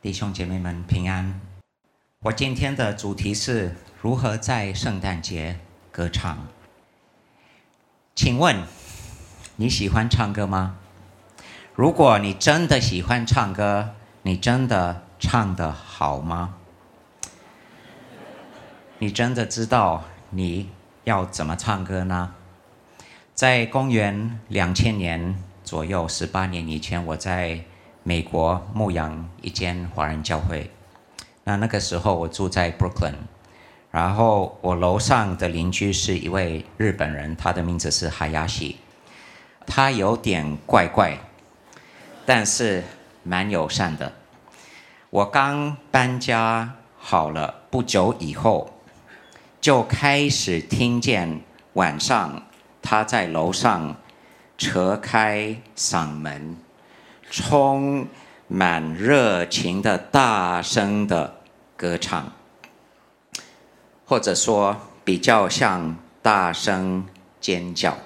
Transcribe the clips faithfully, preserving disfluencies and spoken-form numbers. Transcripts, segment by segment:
弟兄姐妹们平安。我今天的主题是如何在圣诞节歌唱。请问你喜欢唱歌吗？如果你真的喜欢唱歌，你真的唱得好吗？你真的知道你要怎么唱歌呢？在公元两千年左右，十八年以前，我在美国牧养一间华人教会。那那个时候我住在 Brooklyn， 然后我楼上的邻居是一位日本人，他的名字是哈亚西。他有点怪怪，但是蛮友善的。我刚搬家好了不久以后，就开始听见晚上他在楼上扯开嗓门，充满热情的大声的歌唱，或者说比较像大声尖叫。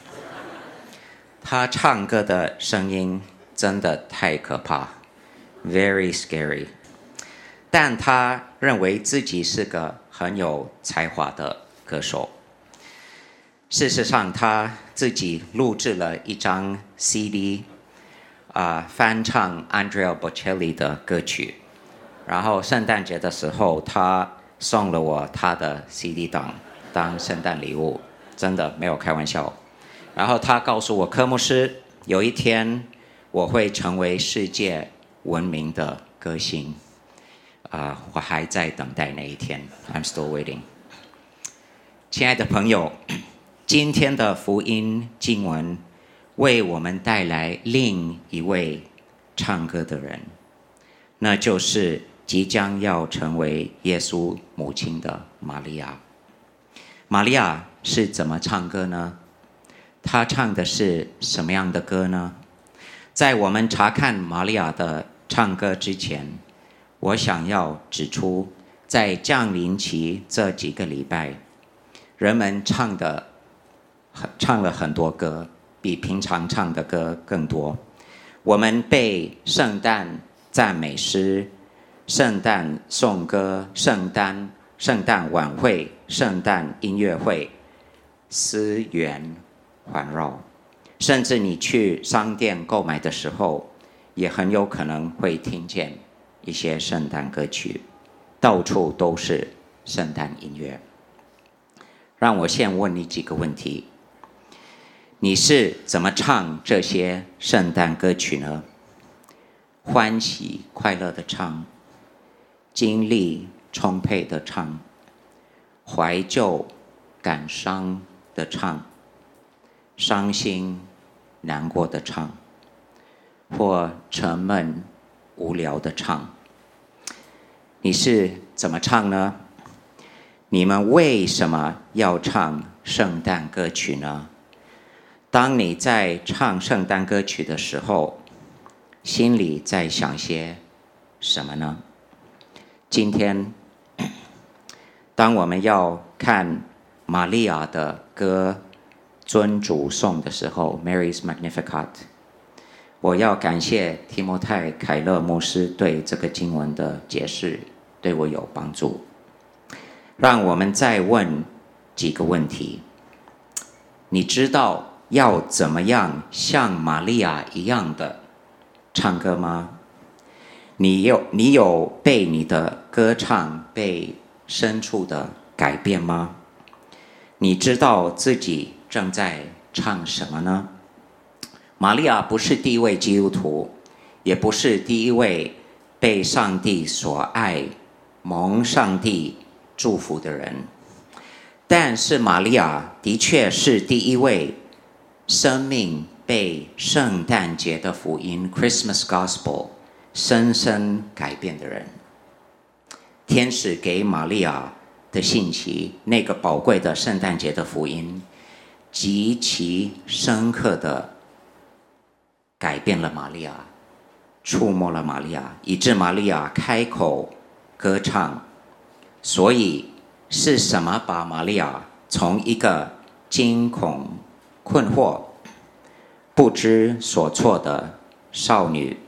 他唱歌的声音真的太可怕 ，very scary。但他认为自己是个很有才华的歌手。事实上，他自己录制了一张 C D， 啊、呃，翻唱 Andrea Bocelli 的歌曲。然后圣诞节的时候，他送了我他的 C D 档当圣诞礼物，真的没有开玩笑。然后他告诉我，科牧师，有一天我会成为世界闻名的歌星。啊、呃，我还在等待那一天 ，I'm still waiting。亲爱的朋友，今天的福音经文为我们带来另一位唱歌的人，那就是即将要成为耶稣母亲的玛利亚。玛利亚是怎么唱歌呢？她唱的是什么样的歌呢？在我们查看玛利亚的唱歌之前，我想要指出，在降临期这几个礼拜，人们唱的唱了很多歌，比平常唱的歌更多。我们被圣诞赞美诗、圣诞颂歌、圣诞圣诞晚会、圣诞音乐会、思源环绕，甚至你去商店购买的时候，也很有可能会听见一些圣诞歌曲，到处都是圣诞音乐。让我先问你几个问题：你是怎么唱这些圣诞歌曲呢？欢喜快乐的唱，精力充沛的唱，怀旧感伤的唱，伤心难过的唱，或沉闷无聊的唱。你是怎么唱呢？你们为什么要唱圣诞歌曲呢？当你在唱圣诞歌曲的时候，心里在想些什么呢？今天，当我们要看玛利亚的歌尊主颂的时候 ，Mary's Magnificat， 我要感谢提摩太凯勒牧师对这个经文的解释，对我有帮助。让我们再问几个问题：你知道要怎么样像玛利亚一样的唱歌吗？你有你有被你的歌唱被深处的改变吗？你知道自己正在唱什么呢？玛利亚不是第一位基督徒，也不是第一位被上帝所爱、蒙上帝祝福的人，但是玛利亚的确是第一位生命被圣诞节的福音 Christmas Gospel 深深改变的人。天使给玛利亚的信息，那个宝贵的圣诞节的福音，极其深刻的改变了玛利亚，触摸了玛利亚，以致玛利亚开口歌唱。所以是什么把玛利亚从一个惊恐、困惑、不知所措的少女，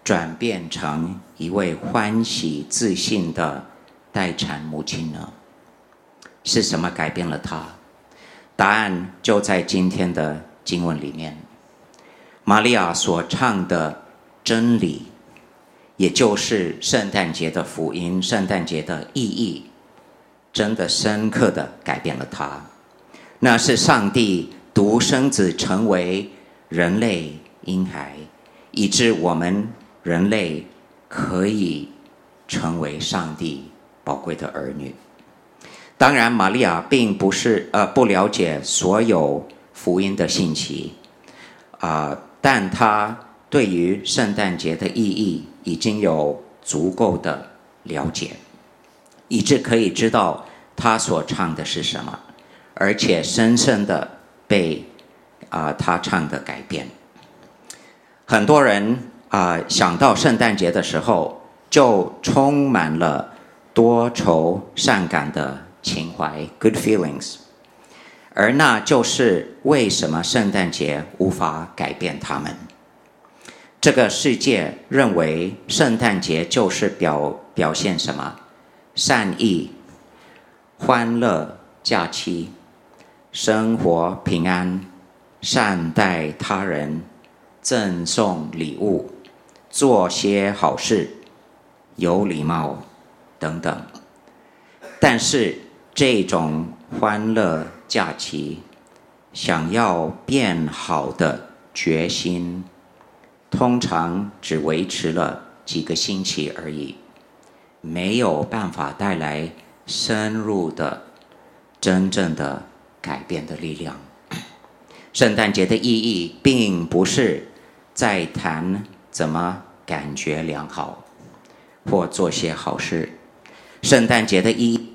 转变成一位欢喜自信的待产母亲呢？是什么改变了她？答案就在今天的经文里面。玛利亚所唱的真理，也就是圣诞节的福音，圣诞节的意义，真的深刻的改变了她。那是上帝独生子成为人类婴孩，以致我们人类可以成为上帝宝贵的儿女。当然，玛利亚并不是呃不了解所有福音的信息啊、呃，但她对于圣诞节的意义已经有足够的了解，以致可以知道她所唱的是什么，而且深深的被啊、呃、她唱的改变。很多人啊、呃、想到圣诞节的时候，就充满了多愁善感的情怀 good feelings， 而那就是为什么圣诞节无法改变他们。这个世界认为圣诞节就是表表现什么？善意、欢乐、假期、生活平安、善待他人、赠送礼物、做些好事、有礼貌等等。但是这种欢乐假期想要变好的决心，通常只维持了几个星期而已，没有办法带来深入的真正的改变的力量。圣诞节的意义并不是在谈怎么感觉良好或做些好事，圣诞节的意义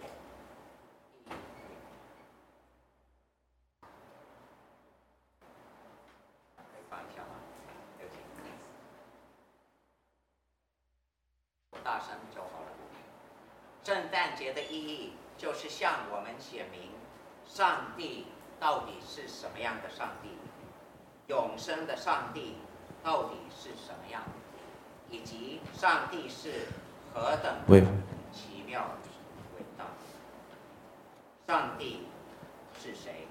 大声就好了。圣诞节的意义就是向我们显明上帝到底是什么样的上帝，永生的上帝到底是什么样，以及上帝是何等奇妙伟大。上帝是谁？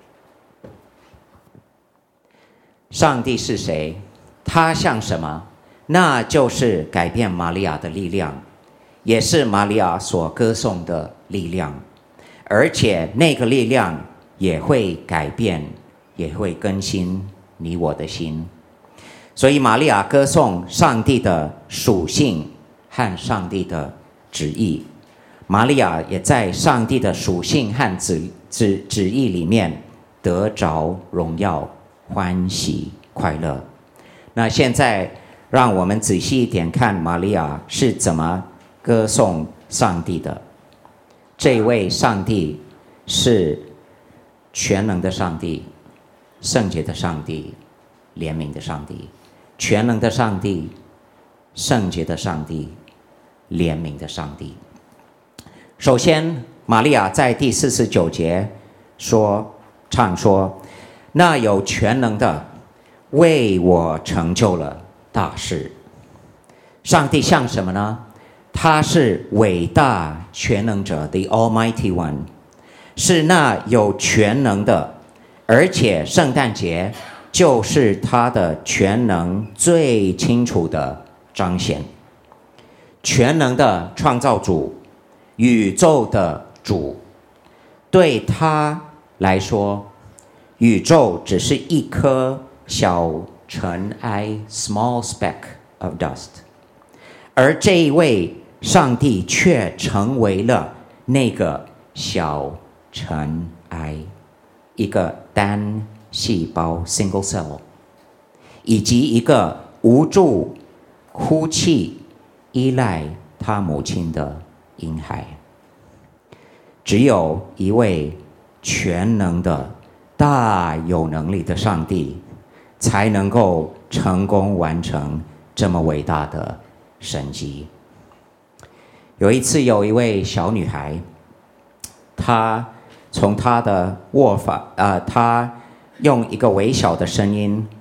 上帝是谁？他像什么？那就是改变玛利亚的力量，也是玛利亚所歌颂的力量，而且那个力量也会改变，也会更新你我的心。所以玛利亚歌颂上帝的属性和上帝的旨意，玛利亚也在上帝的属性和 旨, 旨, 旨意里面得着荣耀、欢喜、快乐。那现在让我们仔细一点看玛利亚是怎么歌颂上帝的。这位上帝是全能的上帝、圣洁的上帝、怜悯的上帝。全能的上帝、圣洁的上帝、怜悯的上帝。首先，玛利亚在第四十九节说唱说，那有全能的为我成就了大事。上帝像什么呢？他是伟大全能者 The Almighty One， 是那有全能的，而且圣诞节就是他的全能最清楚的彰显。全能的创造主，宇宙的主，对他来说，宇宙只是一颗小尘埃 small speck of dust， 而这一位上帝却成为了那个小尘埃，一个单细胞 single cell， 以及一个无助、哭泣、依赖他母亲的婴孩。只有一位全能的、大有能力的上帝，才能够成功完成这么伟大的神迹。有一次，有一位小女孩，她从她的卧房，呃，她用一个微小的声音，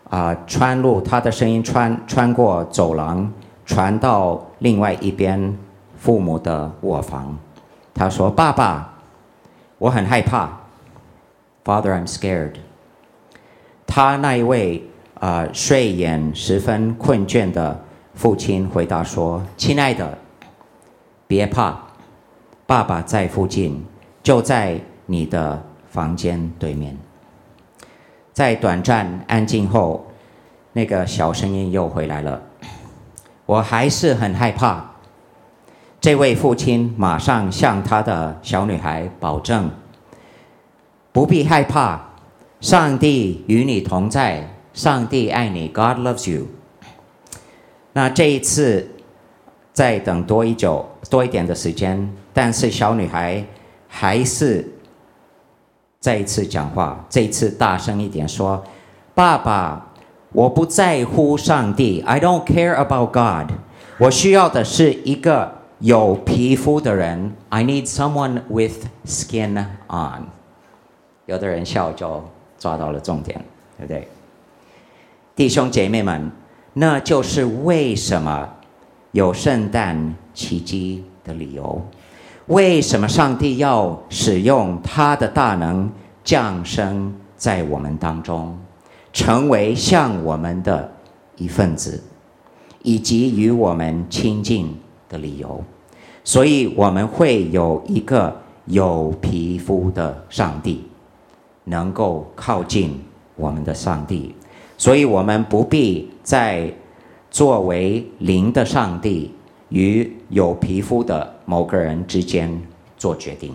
啊、呃、穿入他的声音穿穿过走廊，传到另外一边父母的卧房。他说：“爸爸，我很害怕。” Father, I'm scared. 他那一位呃睡眼十分困倦的父亲回答说：“亲爱的，别怕，爸爸在附近，就在你的房间对面。”在短暂安静后，那个小声音又回来了：“我还是很害怕。”这位父亲马上向他的小女孩保证：“不必害怕，上帝与你同在，上帝爱你 ，God loves you。”那这一次再等多一久多一点的时间，但是小女孩还是再一次讲话，这一次大声一点说：“爸爸，我不在乎上帝 ，I don't care about God。我需要的是一个有皮肤的人 ，I need someone with skin on。”有的人笑就抓到了重点，对不对？弟兄姐妹们，那就是为什么有圣诞奇迹的理由。为什么上帝要使用他的大能降生在我们当中，成为像我们的一份子，以及与我们亲近的理由？所以我们会有一个有皮肤的上帝，能够靠近我们的上帝，所以我们不必在作为灵的上帝与有皮肤的某个人之间做决定。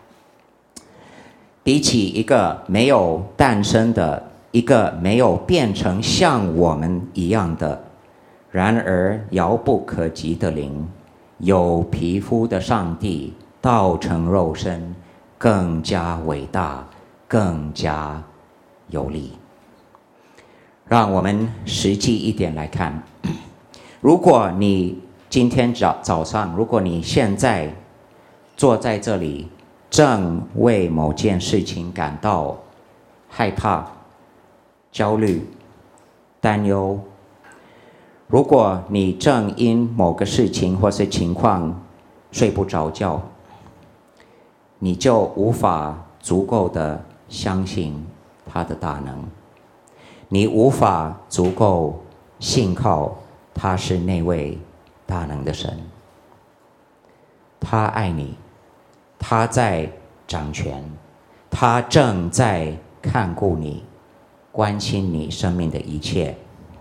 比起一个没有诞生的，一个没有变成像我们一样的，然而遥不可及的灵，有皮肤的上帝道成肉身更加伟大，更加有力。让我们实际一点来看，如果你今天早早上，如果你现在坐在这里，正为某件事情感到害怕、焦虑、担忧，如果你正因某个事情或是情况睡不着觉，你就无法足够的相信他的大能，你无法足够信靠他是那位大能的神。他爱你，他在掌权，他正在看顾你，关心你生命的一切，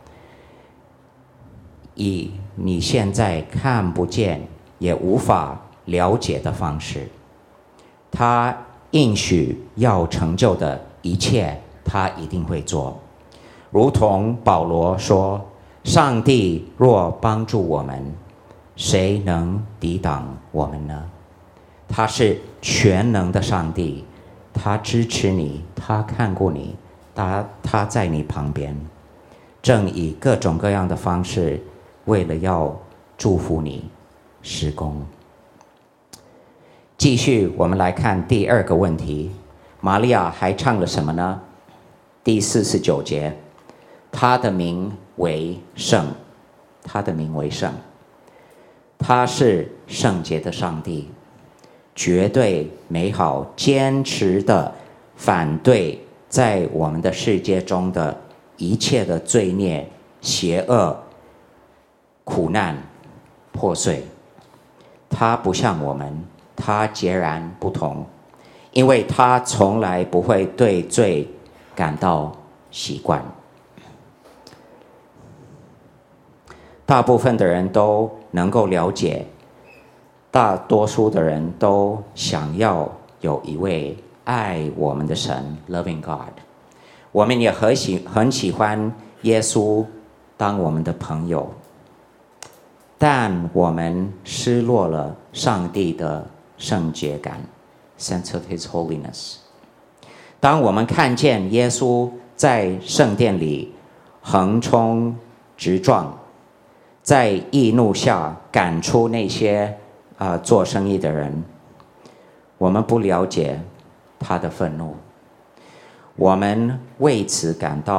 以你现在看不见也无法了解的方式，他应许要成就的一切，他一定会做。如同保罗说：“上帝若帮助我们，谁能抵挡我们呢？”他是全能的上帝，他支持你，他看顾你，他他在你旁边，正以各种各样的方式，为了要祝福你施工。继续，我们来看第二个问题：玛利亚还唱了什么呢？第四十九节，他的名为圣，他的名为圣，他是圣洁的上帝，绝对美好，坚持的反对在我们的世界中的一切的罪孽、邪恶、苦难、破碎。他不像我们，他截然不同，因为他从来不会对罪感到习惯。大部分的人都能够了解，大多数的人都想要有一位爱我们的神 ，loving God。我们也很喜很喜欢耶稣当我们的朋友，但我们失落了上帝的圣洁感 ，sense of His holiness。当我们看见耶稣在圣殿里横冲直撞，在易怒下赶出那些啊、呃、做生意的人，我们不了解他的愤怒，我们为此感到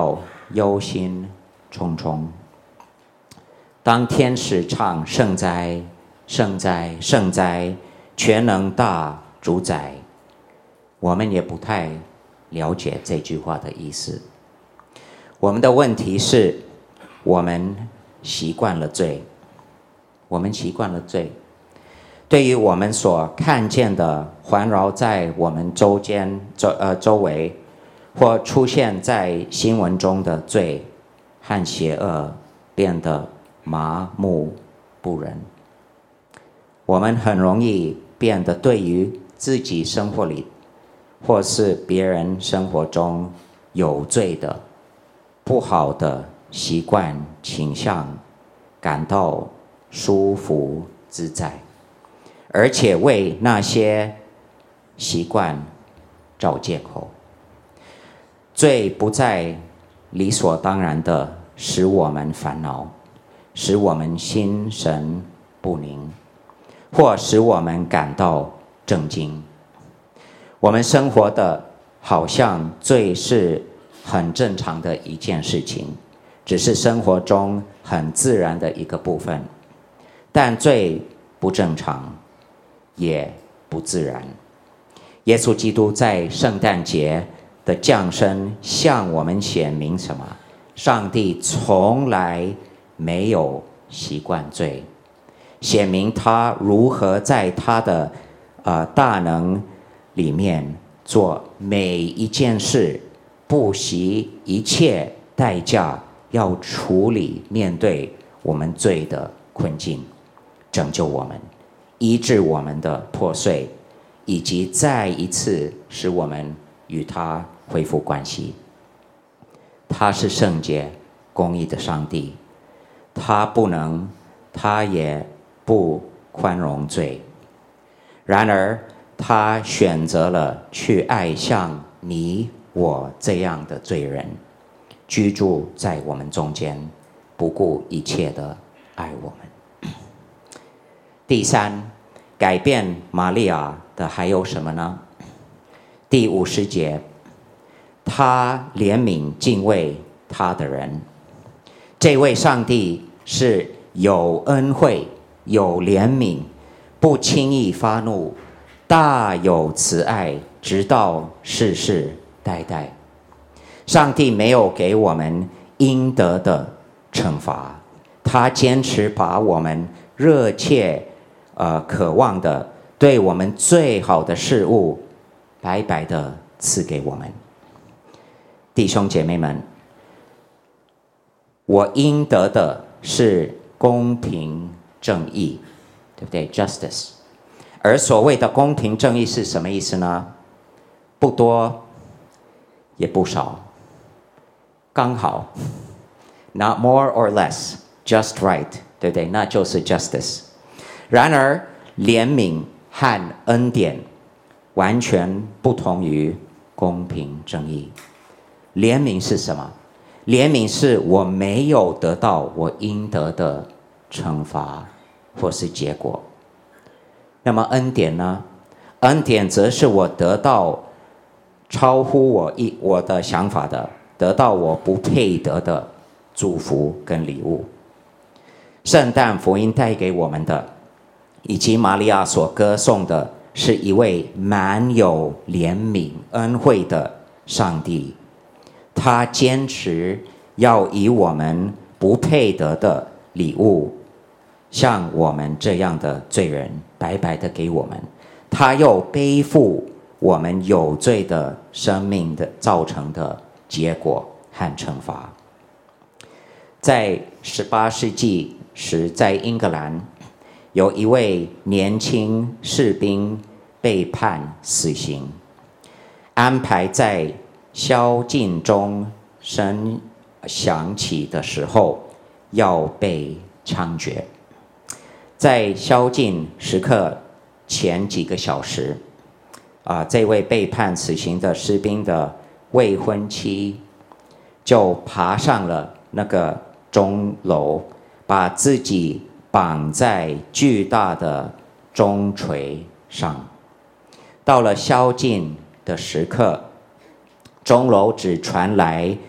忧心忡忡。当天使唱圣哉，圣哉，圣哉，全能大主宰，我们也不太了解这句话的意思。我们的问题是，我们习惯了罪，我们习惯了罪。对于我们所看见的环绕在我们周间周呃周围，或出现在新闻中的罪和邪恶，变得麻木不仁。我们很容易变得对于自己生活里，或是别人生活中有罪的、不好的习惯倾向，感到舒服自在，而且为那些习惯找借口。罪不再理所当然的使我们烦恼，使我们心神不宁，或使我们感到震惊。我们生活的好像罪是很正常的一件事情，只是生活中很自然的一个部分。但罪不正常，也不自然。耶稣基督在圣诞节的降生向我们显明什么？上帝从来没有习惯罪，显明他如何在他的、呃、大能里面做每一件事，不惜一切代价要处理面对我们罪的困境，拯救我们，医治我们的破碎，以及再一次使我们与他恢复关系。他是圣洁公义的上帝，他不能，他也不宽容罪。然而他选择了去爱像你我这样的罪人，居住在我们中间，不顾一切的爱我们。第三，改变玛利亚的还有什么呢？第五十节，他怜悯敬畏他的人。这位上帝是有恩惠、有怜悯，不轻易发怒，大有慈爱，直到世世代代。上帝没有给我们应得的惩罚，他坚持把我们热切、呃、渴望的对我们最好的事物白白的赐给我们。弟兄姐妹们，我应得的是公平正义，对不对？ Justice。 而所谓的公平正义是什么意思呢？不多也不少，刚好， not more or less, just right， 对不对？那就是 justice。 然而怜悯和恩典完全不同于公平正义。怜悯是什么？怜悯是我没有得到我应得的惩罚或是结果。那么恩典呢？恩典则是我得到超乎我一我的想法的，得到我不配得的祝福跟礼物。圣诞福音带给我们的，以及玛利亚所歌颂的，是一位满有怜悯恩惠的上帝。他坚持要以我们不配得的礼物，像我们这样的罪人白白的给我们，他又背负我们有罪的生命的造成的结果和惩罚。在十八世纪时，在英格兰有一位年轻士兵被判死刑，安排在宵禁钟声响起的时候要被枪决。在宵禁时刻前几个小时，啊，这位被判死刑的士兵的未婚妻就爬上了那个钟楼，把自己绑在巨大的钟锤上。到了宵禁的时刻，钟楼只传来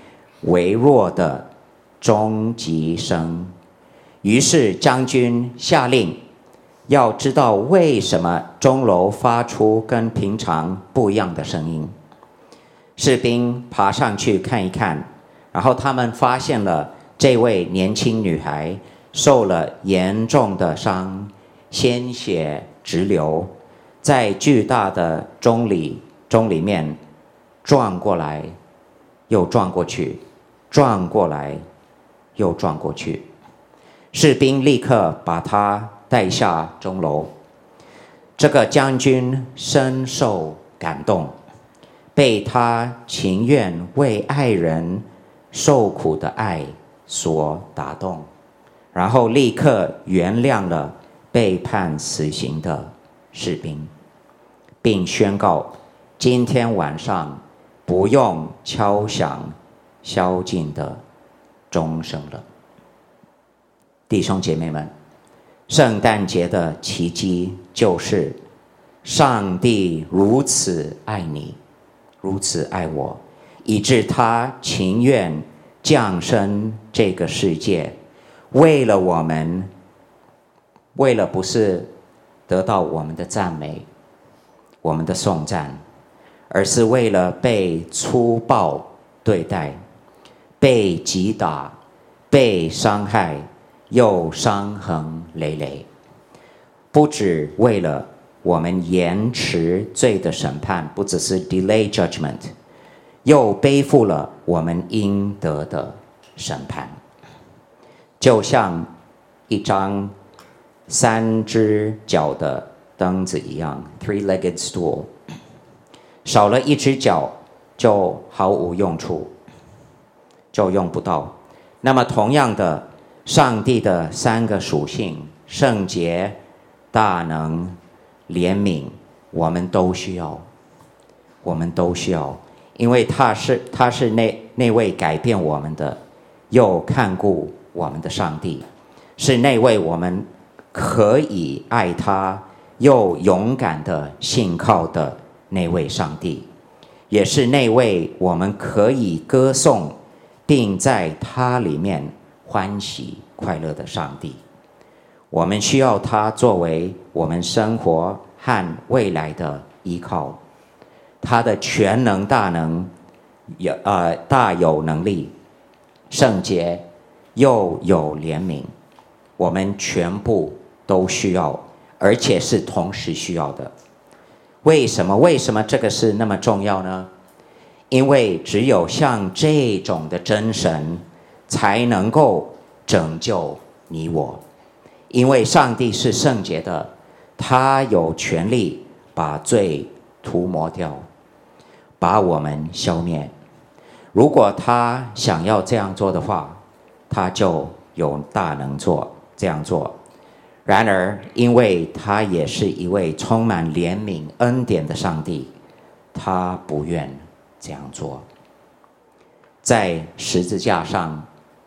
微弱的钟击声。于是将军下令，要知道为什么钟楼发出跟平常不一样的声音。士兵爬上去看一看，然后他们发现了这位年轻女孩受了严重的伤，鲜血直流，在巨大的钟里钟里面转过来又转过去，转过来又转过去。士兵立刻把她带下钟楼。这个将军深受感动，被他情愿为爱人受苦的爱所打动，然后立刻原谅了被判死刑的士兵，并宣告今天晚上不用敲响宵禁的钟声了。弟兄姐妹们，圣诞节的奇迹就是上帝如此爱你，如此爱我，以致他情愿降生这个世界，为了我们，为了不是得到我们的赞美，我们的颂赞，而是为了被粗暴对待，被击打，被伤害，又伤痕累累。不只为了我们延迟罪的审判，不只是 delay judgment， 又背负了我们应得的审判。就像一张三只脚的凳子一样 three-legged stool， 少了一只脚就毫无用处，就用不到。那么同样的，上帝的三个属性，圣洁、大能、怜悯，我们都需要，我们都需要，因为他是他是那那位改变我们的，又看顾我们的上帝，是那位我们可以爱他又勇敢的信靠的那位上帝，也是那位我们可以歌颂并在他里面欢喜快乐的上帝。我们需要他作为我们生活和未来的依靠。他的全能大能有呃大有能力，圣洁又有怜悯，我们全部都需要，而且是同时需要的。为什么？为什么这个是那么重要呢？因为只有像这种的真神才能够拯救你我，因为上帝是圣洁的，他有权利把罪涂抹掉，把我们消灭。如果他想要这样做的话，他就有大能做这样做。然而因为他也是一位充满怜悯恩典的上帝，他不愿这样做。在十字架上，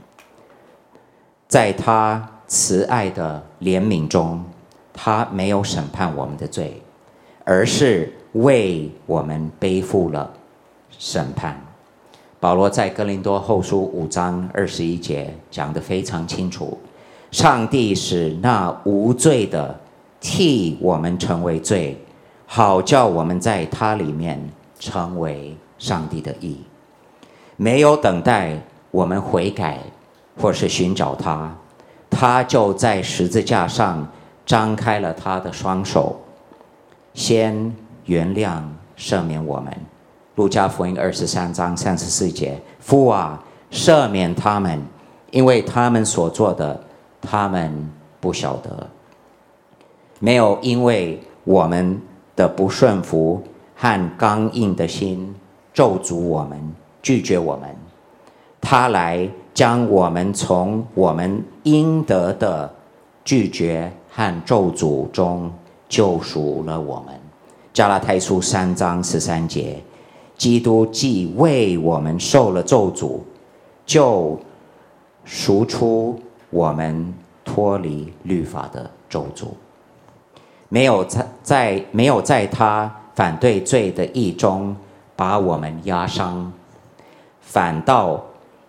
在他慈爱的怜悯中，他没有审判我们的罪，而是为我们背负了审判。保罗在哥林多后书五章二十一节讲得非常清楚，上帝使那无罪的替我们成为罪，好叫我们在他里面成为上帝的义。没有等待我们悔改或是寻找他，他就在十字架上张开了他的双手，先原谅赦免我们。路加福音二十三章三十四节，父啊，赦免他们，因为他们所做的他们不晓得。没有因为我们的不顺服和刚硬的心咒诅我们，拒绝我们，他来将我们从我们应得的拒绝和咒诅中救赎了我们。加拉太书三章十三节，基督既为我们受了咒诅，就赎出我们脱离律法的咒诅。没有在在没有在他反对罪的义中把我们压伤，反倒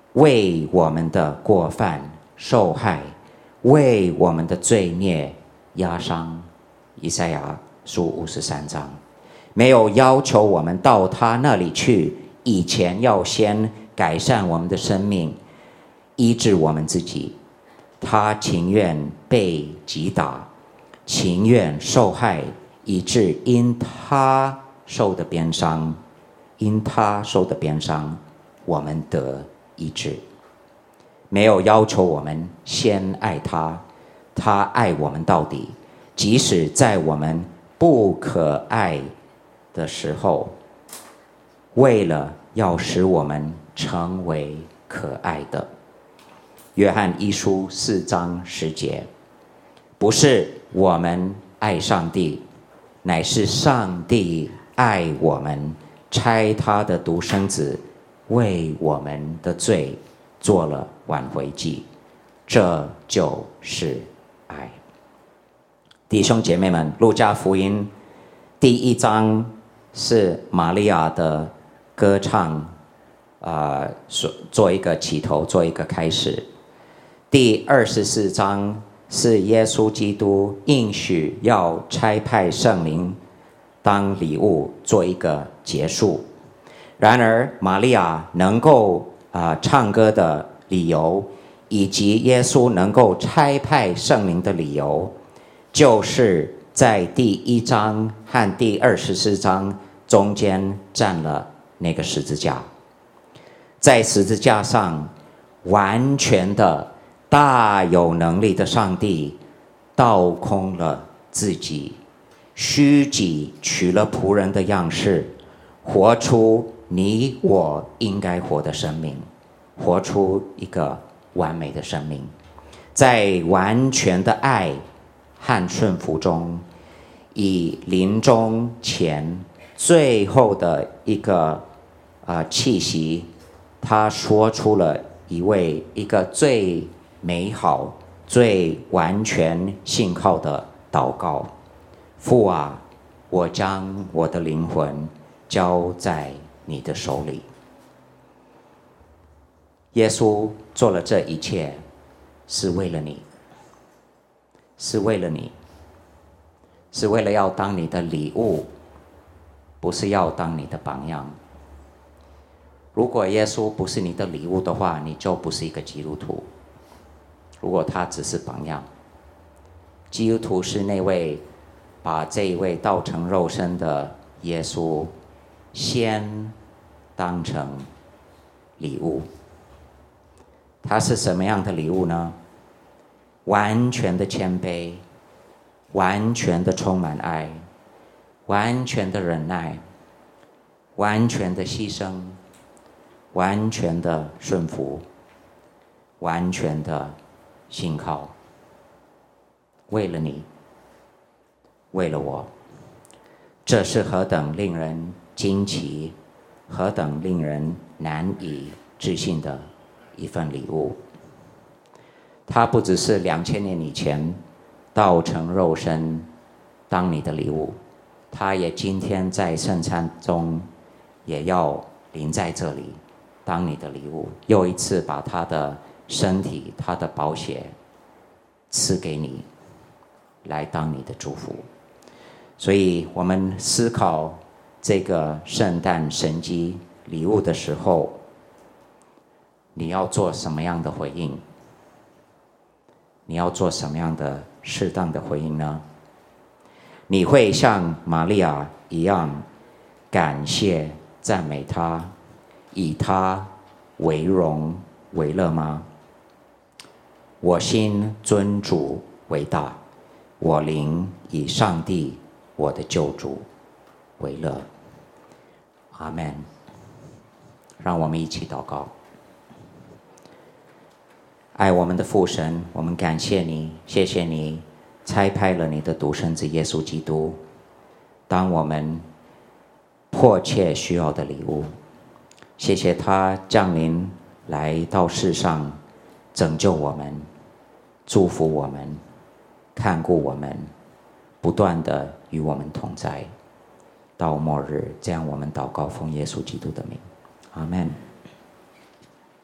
为我们的过犯受害，为我们的罪孽压伤。以赛亚书五十三章，没有要求我们到他那里去，以前要先改善我们的生命，医治我们自己。他情愿被击打，情愿受害，以致因他受的鞭伤，因他受的鞭伤，我们得医治。没有要求我们先爱他，他爱我们到底，即使在我们不可爱的时候，为了要使我们成为可爱的。约翰一书四章十节，不是我们爱上帝，乃是上帝爱我们，差他的独生子为我们的罪做了挽回祭，这就是爱。弟兄姐妹们，路加福音第一章是玛利亚的歌唱，呃，做一个起头，做一个开始。第二十四章是耶稣基督应许要差派圣灵当礼物，做一个结束。然而，玛利亚能够啊、呃、唱歌的理由，以及耶稣能够差派圣灵的理由，就是在第一章和第二十四章中间站了那个十字架，在十字架上，完全的大有能力的上帝倒空了自己，虚己取了仆人的样式，活出你我应该活的生命，活出一个完美的生命，在完全的爱和顺服中，以临终前最后的一个呃气息，他说出了一位一个最美好、最完全信靠的祷告：父啊，我将我的灵魂交在你的手里。耶稣做了这一切，是为了你，是为了你，是为了要当你的礼物，不是要当你的榜样。如果耶稣不是你的礼物的话，你就不是一个基督徒。如果他只是榜样，基督徒是那位把这一位道成肉身的耶稣先当成礼物。他是什么样的礼物呢？完全的谦卑，完全的充满爱，完全的忍耐，完全的牺牲，完全的顺服，完全的信靠，为了你，为了我。这是何等令人惊奇，何等令人难以置信的一份礼物。它不只是两千年以前道成肉身当你的礼物，它也今天在圣餐中也要临在这里当你的礼物，又一次把他的身体、他的宝血赐给你，来当你的祝福。所以我们思考这个圣诞神迹礼物的时候，你要做什么样的回应？你要做什么样的适当的回应呢？你会像玛利亚一样感谢赞美他，以他为荣为乐吗？我心尊主为大，我灵以上帝我的救主为乐。阿们。让我们一起祷告。爱我们的父神，我们感谢你，谢谢你差派了你的独生子耶稣基督，当我们迫切需要的礼物。谢谢他降临来到世上，拯救我们，祝福我们，看顾我们，不断的与我们同在，到末日。这样我们祷告，奉耶稣基督的名，阿们。